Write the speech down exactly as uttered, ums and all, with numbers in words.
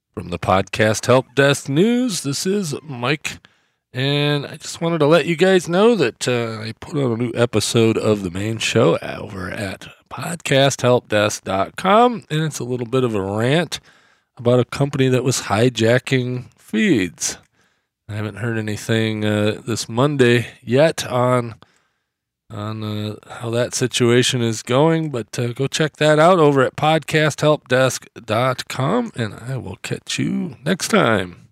From the Podcast Help Desk News, this is Mike, and I just wanted to let you guys know that uh, I put on a new episode of the main show over at podcast help desk dot com, and it's a little bit of a rant about a company that was hijacking feeds. I haven't heard anything uh, this Monday yet on on uh, how that situation is going, but uh, go check that out over at podcast help desk dot com, and I will catch you next time.